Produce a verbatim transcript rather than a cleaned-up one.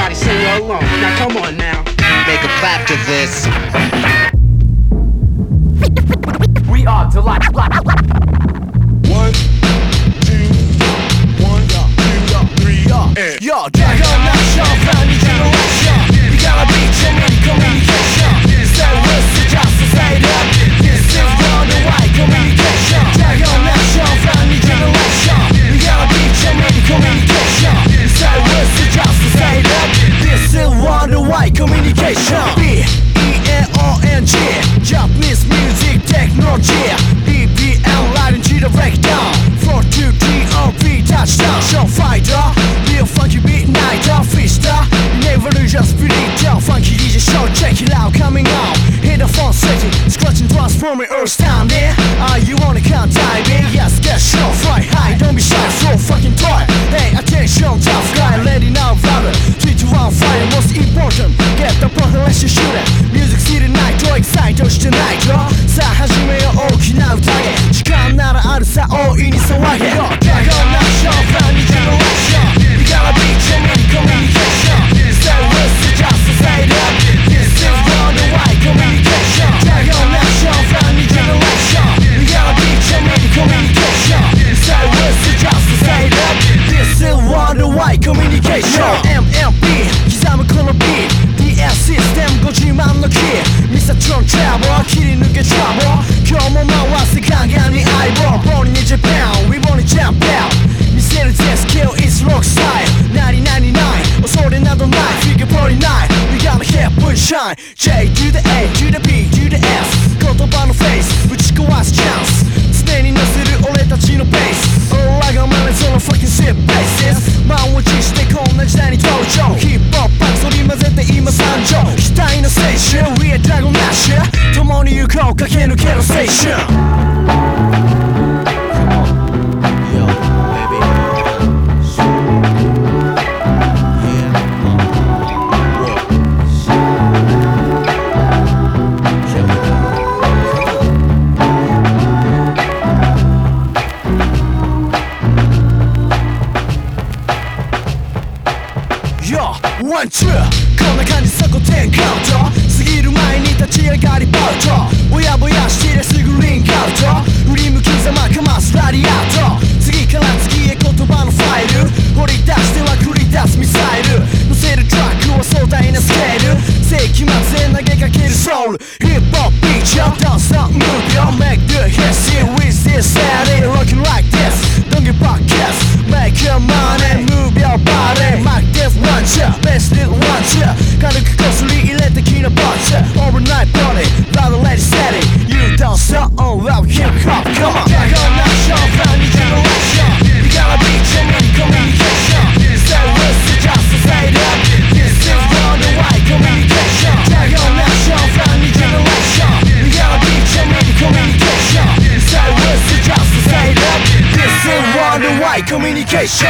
Everybody sing along. Now come on now. Make a clap to this. We are delight. One, two, one, two, three, and Yo, drag on that show, brand new generation. You gotta be genuine communication. Say what's the just to say that. This is worldwide communication. Drag on that show, brand new generation. You gotta be genuine communication. Say what's the just to say that. This is worldwide communication. B E N O N G Japanese music technology. B P M right into the breakdown. four two T O P touchdown. Show fighter, real funky beat nighter. Freestyle, never lose your spirit. Funky D J show, check it out, coming out. Hit the phone setting, scratching, transforming, earth standing. Ah, you wanna count diving? Yes, get show, fly high, don't be shy, so fucking toy. Hey, attention, tough guy, ready now, brother. three, two, one, fire, most important. Get the button, let's just shoot it. Music city night, excite us tonight, yo. さあ始めよう大きな宴。時間ならあるさ、大いに騒げ。Yo, drag on that show, brand new generation. You gotta be genuine communication. Say what's the just to say that. This is worldwide communication. Drag on that show, brand new generation. You gotta be genuine communication. Say what's the just to say that. This is worldwide communication. M M B 刻むこの beatディーエス システムご自慢のキーミスタートロントラボ切り抜けトラボ今日も回せガンガンに相棒 Born in Japan, we wanna jump out 見せるぜスキル is rock style ナインナインナイン恐れなどない Figure フォーティナイン We gotta hit push shine J to the A to the B to the S 言葉のフェイスぶち壊すチャンス常に乗せる俺たちのベース俺らが生まれその fucking shit basis 満を持してこんな時代に登場ヒップホップバック取り混ぜて今参上期待の青春 We are Dragon Dash 共に行こう駆け抜ける青春ワンツーこんな感じそこテンカウント過ぎる前に立ち上がりバウトぼやぼやしてすぐリンクアウト振り向きざまかますラリアート次から次へ言葉のファイル掘り出しては繰り出すミサイル乗せるトラックは壮大なスケール世紀末へ投げかけるソウルヒップホップビーチよ Don't stop move yo Make the hit see with this Saturday rocking like this Don't give back kiss Make your money Move your body Mark this one shot Best little one shot 軽くこすり入れてきなボッチ Overnight body Rather let it steady You don't stop on love hip hop Come on Drag on that show Brand new generation You gotta be genuine communication Say what's the just to say that This is worldwide communication Drag on that show Brand new generation You gotta be genuine communication Say what's the just to say that This is worldwide communication